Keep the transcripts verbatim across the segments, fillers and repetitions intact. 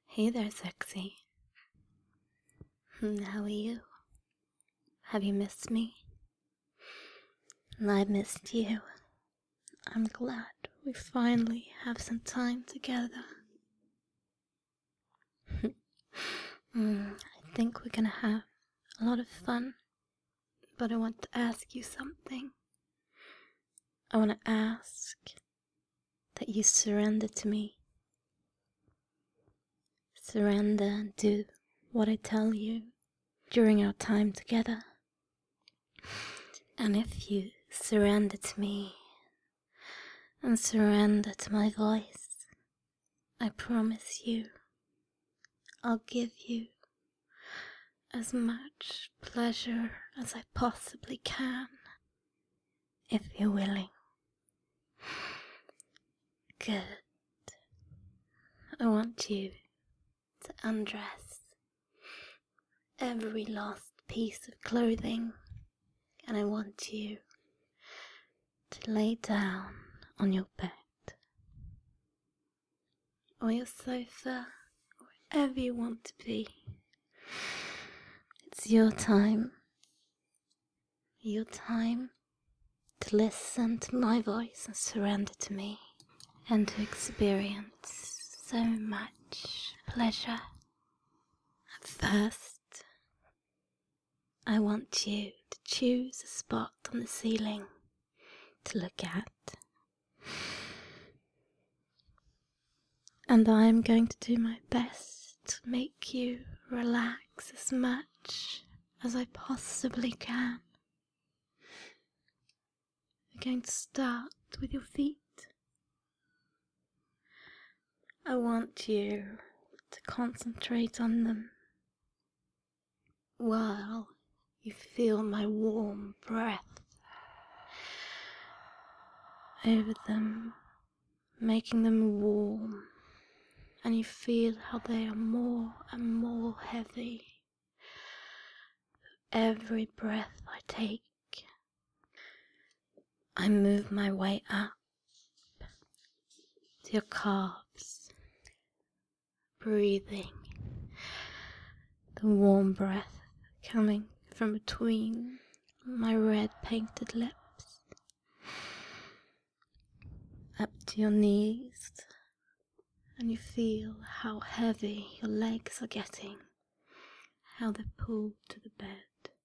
Hey there, sexy. Hmm, How are you? Have you missed me? And I missed you. I'm glad we finally have some time together. Hmm, I think we're gonna have a lot of fun, but I want to ask you something. I want to ask that you surrender to me. Surrender and do what I tell you during our time together. And if you surrender to me and surrender to my voice, I promise you I'll give you as much pleasure as I possibly can, if you're willing. Good. I want you to undress every last piece of clothing, and I want you to lay down on your bed or your sofa, wherever you want to be. It's your time. Your time to listen to my voice and surrender to me, and to experience so much pleasure. At first, I want you to choose a spot on the ceiling to look at, and I'm going to do my best to make you relax as much as I possibly can. We're going to start with your feet. I want you to concentrate on them while you feel my warm breath over them, making them warm, and you feel how they are more and more heavy. Every breath I take, I move my way up to your calves, breathing the warm breath coming from between my red painted lips, up to your knees, and you feel how heavy your legs are getting, how they're pulled to the bed,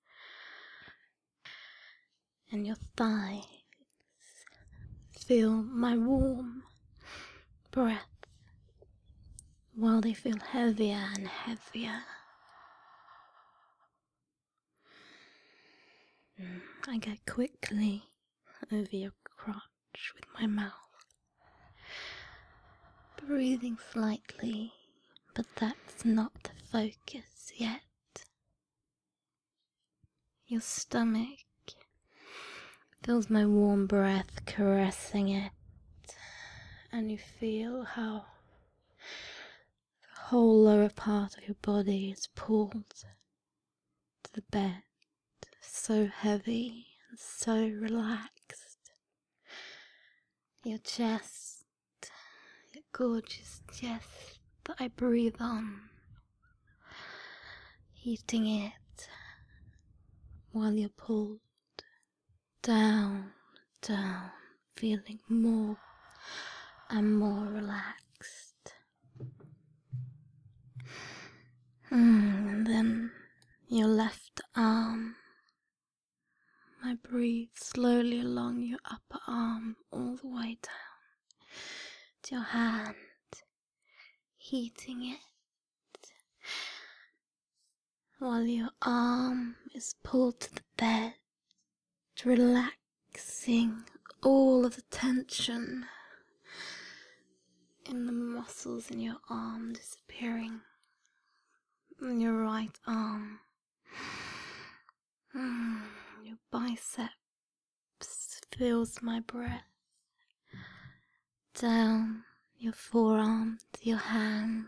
and your thighs feel my warm breath while they feel heavier and heavier. I go quickly over your crotch with my mouth, breathing slightly, but that's not the focus yet. Your stomach feels my warm breath caressing it, and you feel how the whole lower part of your body is pulled to the bed, so heavy and so relaxed. Your chest, your gorgeous chest that I breathe on, heating it while you're pulled down, down, feeling more and more relaxed. Mm, and then your left arm, I breathe slowly along your upper arm all the way down to your hand, heating it while your arm is pulled to the bed, relaxing all of the tension in the muscles in your arm disappearing, in your right arm. Mm, your biceps feels my breath down your forearm to your hand,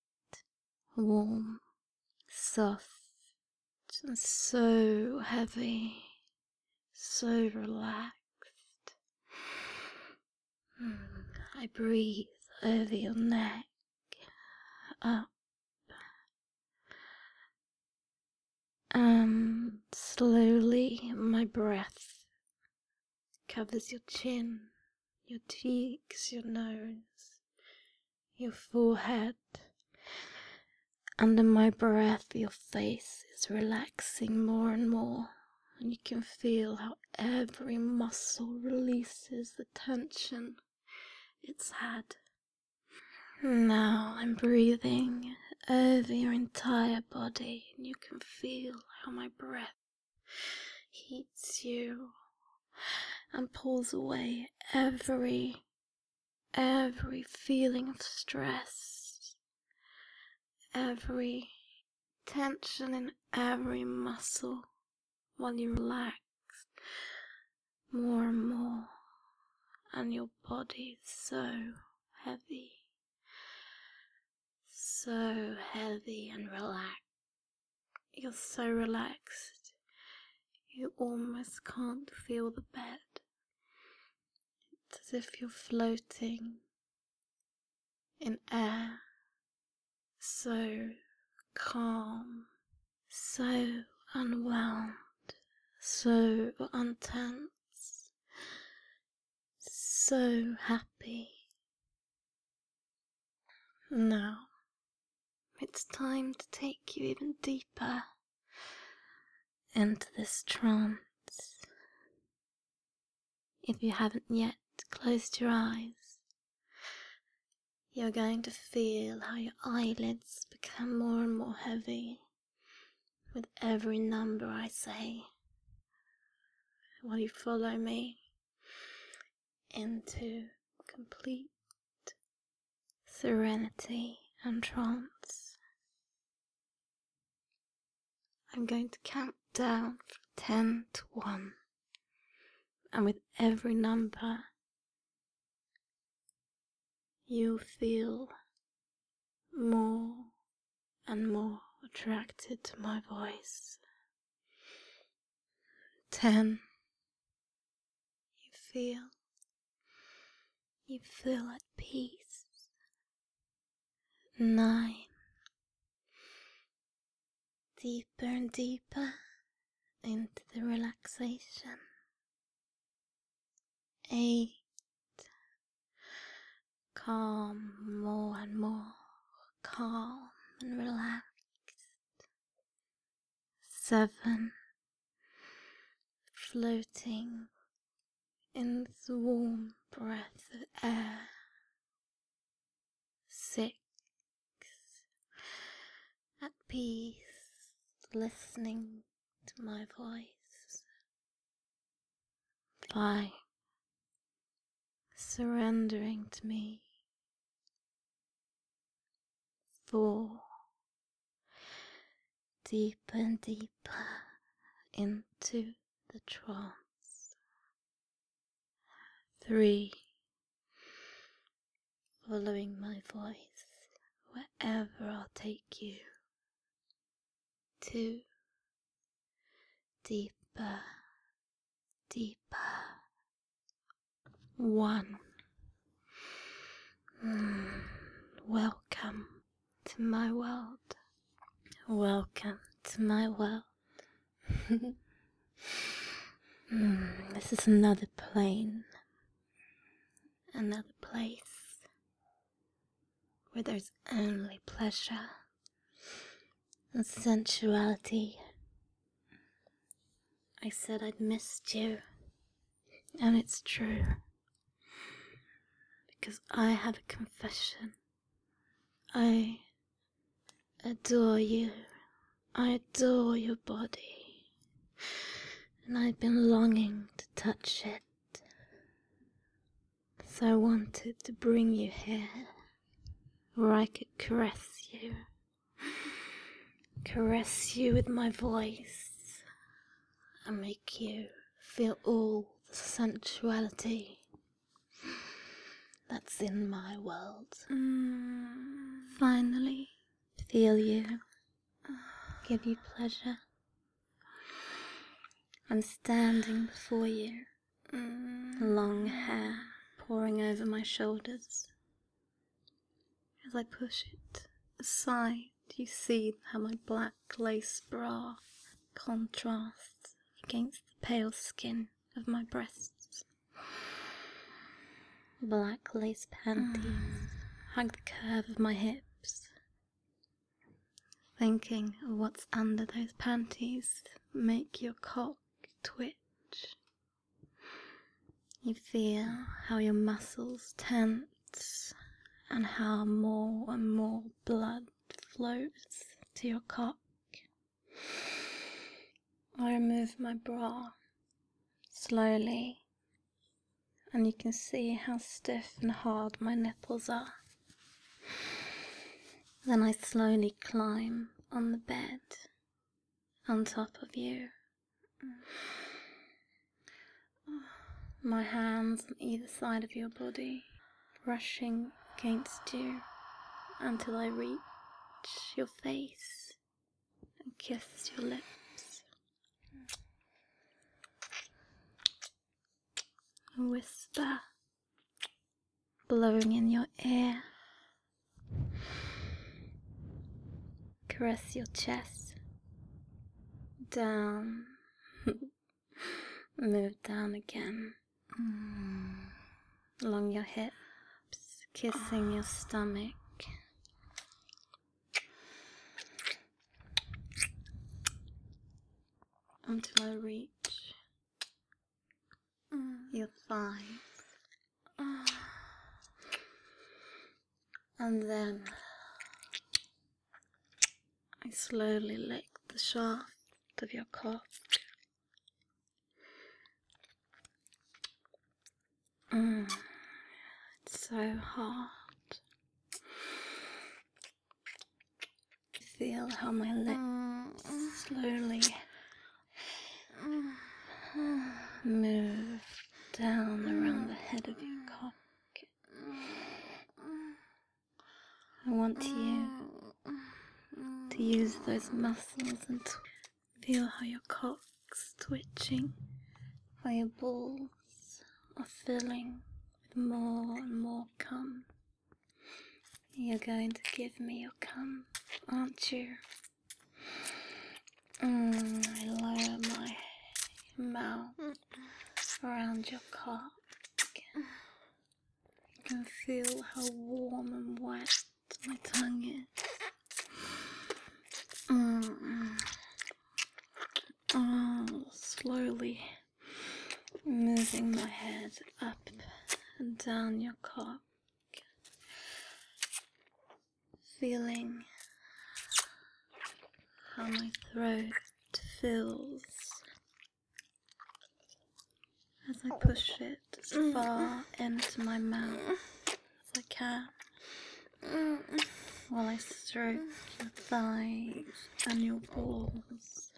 warm, soft, and so heavy, so relaxed. Mm, I breathe over your neck, up And slowly my breath covers your chin, your cheeks, your nose, your forehead. Under my breath, your face is relaxing more and more, and you can feel how every muscle releases the tension it's had. Now I'm breathing over your entire body, and you can feel how my breath heats you and pulls away every, every feeling of stress, every tension in every muscle, while you relax more and more, and your body is so heavy, so heavy and relaxed. You're so relaxed, you almost can't feel the bed. It's as if you're floating in air, so calm, so unwound, so untense, so happy. Now, it's time to take you even deeper into this trance. If you haven't yet closed your eyes, you're going to feel how your eyelids become more and more heavy with every number I say, while you follow me into complete serenity and trance. I'm going to count down from ten to one, and with every number you'll feel more and more attracted to my voice. Ten. You feel, you feel at peace. Nine. Deeper and deeper into the relaxation. Eight. Calm, more and more calm and relaxed. Seven. Floating in this warm breath of air. Six. At peace, listening to my voice. Five. Surrendering to me. Four. Deeper and deeper into the trance. Three. Following my voice wherever I'll take you. Two. Deeper, deeper. One. Mm. Welcome to my world. Welcome to my world. mm. This is another plane. Another place where there's only pleasure and sensuality. I said I'd missed you, and it's true, because I have a confession. I adore you. I adore your body, and I've been longing to touch it. So I wanted to bring you here, where I could caress you, caress you with my voice, and make you feel all the sensuality that's in my world. Mm. Finally, feel you, give you pleasure. I'm standing before you, mm. long hair pouring over my shoulders. As I push it aside, you see how my black lace bra contrasts against the pale skin of my breasts. Black lace panties hug the curve of my hips. Thinking of what's under those panties make your cock twitch. You feel how your muscles tense and how more and more blood flows to your cock. I remove my bra slowly, and you can see how stiff and hard my nipples are. Then I slowly climb on the bed on top of you. My hands on either side of your body, brushing against you until I reach your face and kiss your lips. A whisper blowing in your ear. Caress your chest. Down. Move down again. Along your hips, kissing your stomach. Until I reach your thighs. And then I slowly lick the shaft of your cock. Mm, it's so hard. Feel how my lips slowly move down around the head of your cock. I want you to use those muscles and tw- feel how your cock's twitching, how your balls are filling with more and more cum. You're going to give me your cum, aren't you? Mm, I lower my mouth around your cock. You can feel how warm and wet my tongue is. Mm. Oh, slowly moving my head up and down your cock, feeling how my throat fills as I push it as far into my mouth as I can, while I stroke your thighs and your balls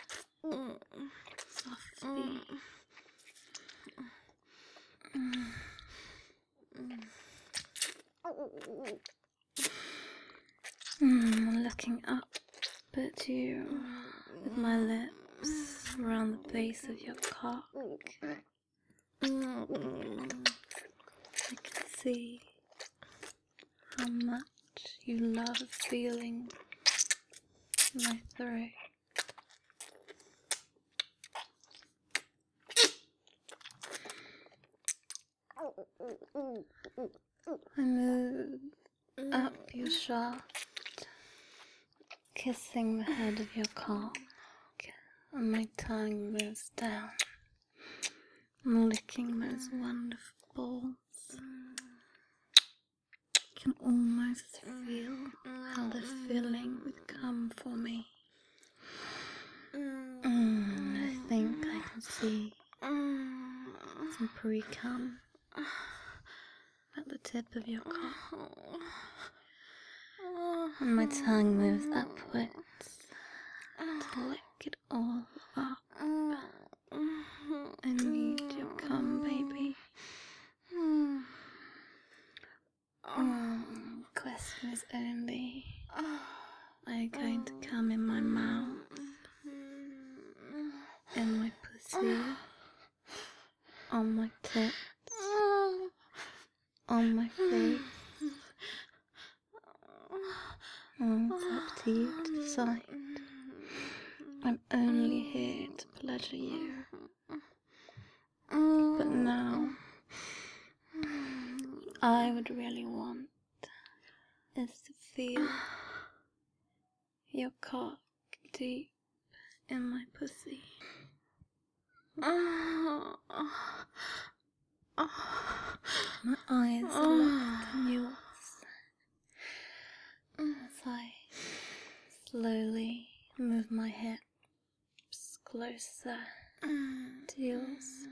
softly. Mm, looking up at you with my lips around the base of your cock. I can see how much you love feeling my throat. I move up your shaft, kissing the head of your cock, and my tongue moves down. I'm licking those wonderful balls. I can almost feel how they're filling with cum for me. Mm, I think I can see some pre-cum at the tip of your cock. And my tongue moves upwards to lick it all up. I need your cum, baby. Um, question is only, are you going to come in my mouth, in my pussy, on my tits, on my face? Mm, it's up to you to decide. I'm only here to pleasure you. But now, I would really want is to feel your cock deep in my pussy. My eyes are locked on yours as I slowly move my hips closer to yours.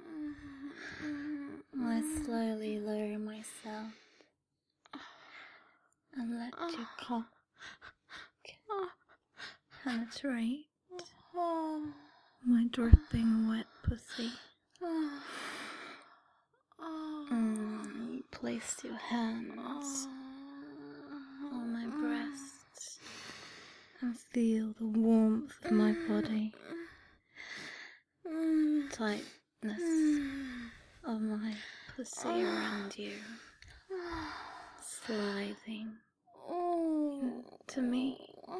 I slowly lower myself and let your cock penetrate my dripping wet pussy. Mm, you place your hands on my breasts and feel the warmth of my body, tightness of my pussy around you, sliding into me.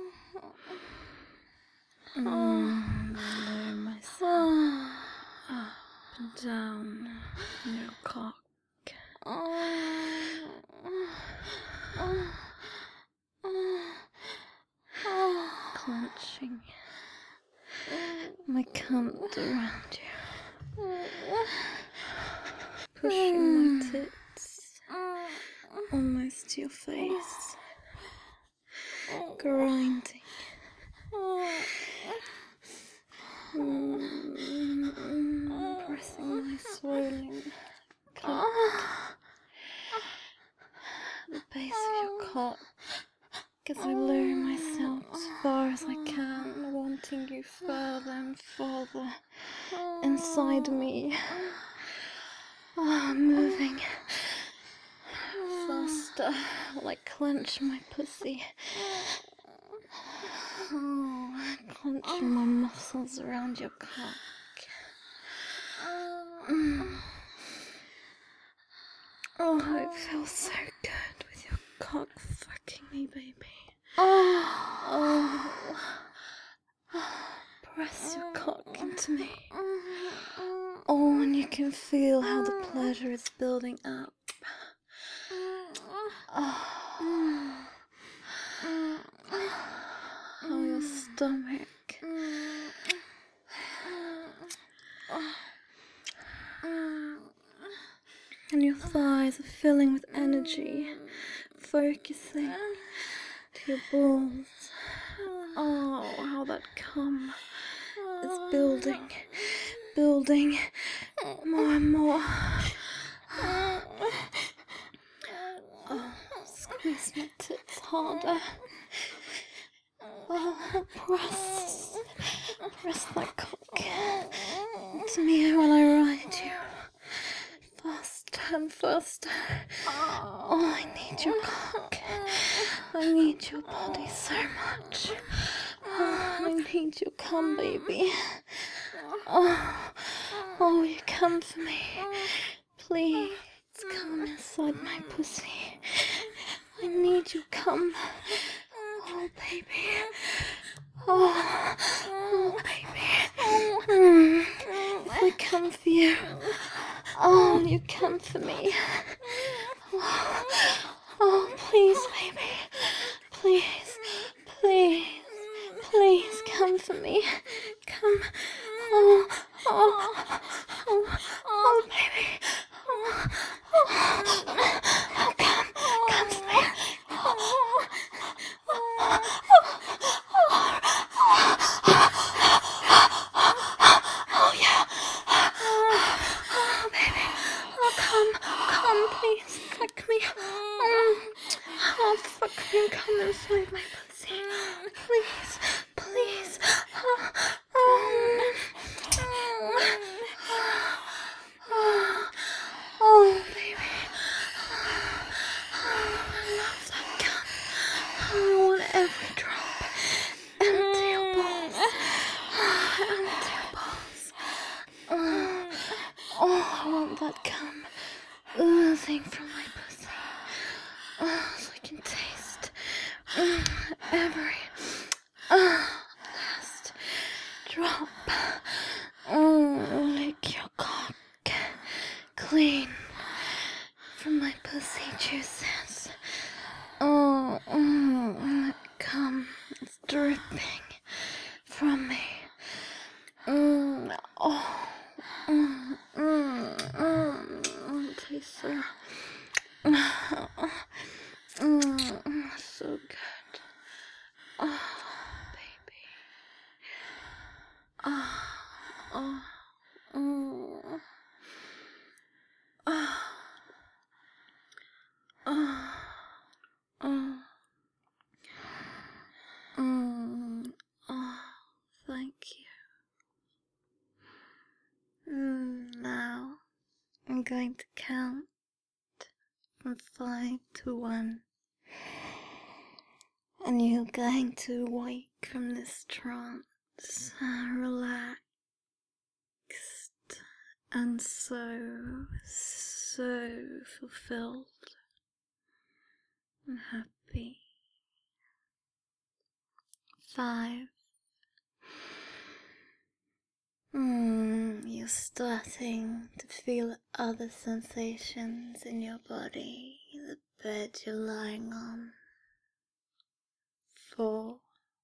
Mm, I lower myself up and down your cock, clenching my cunt around you, pushing my tits almost to your face, grinding. Mm, pressing my swollen cock at the base of your cock as I lower myself as far as I can, wanting you further and further inside me. Oh, moving faster while I clench my pussy. Oh, clenching my muscles around your cock. Mm. Oh, it feels so good with your cock fucking me, baby. Oh, press your cock into me. Oh, and you can feel how the pleasure is building up. Oh. How your stomach and your thighs are filling with energy, focusing to your balls. Oh, how that cum is building, building more and more. Oh, squeeze my tits harder. Oh, press, press that cock into me while I ride you. Faster and faster. Oh, I need your cock. I need your body so much. Oh, I need your cum, baby. Oh, oh, you come for me. Please come inside my pussy. I need your cum. Oh, baby. Oh, oh, baby. Mm. If I come for you, oh, you come for me. Oh, oh, please, baby. Please, please, please come for me. Come. Oh, oh, oh, oh, baby. Oh, oh, oh, come, come for me. Oh, oh, oh, yeah. Oh, baby. Oh, come, come, please, fuck me. Mm. Oh, fuck me, come inside my pussy. Please, please. Oh, oh. Oh, oh, baby. Oh, I love that cum. I want every drop. Empty your balls. Oh, empty your balls. Oh, oh, I want that cum oozing from my pussy. Oh, so I can taste mm, every uh, last drop. kisses. Oh, oh, come, it's dripping from me. Mm, oh, mm, mm, mm, mm, it tastes so, mm, so good. Oh, baby. Oh, oh, mm, oh, oh, oh, mm, oh, thank you. Mm, now I'm going to count from five to one, and you're going to wake from this trance, uh, relaxed, and so, so fulfilled and happy. Five. Mm, you're starting to feel other sensations in your body, the bed you're lying on. Four.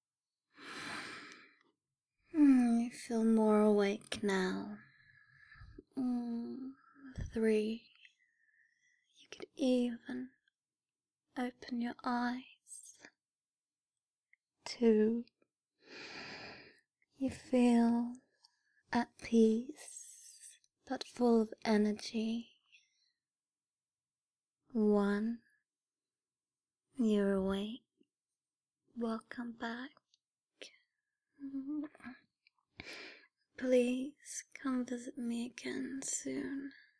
Mm, you feel more awake now. Mm, three. You could even open your eyes. Two. You feel at peace, but full of energy. One. You're awake. Welcome back. Please come visit me again soon.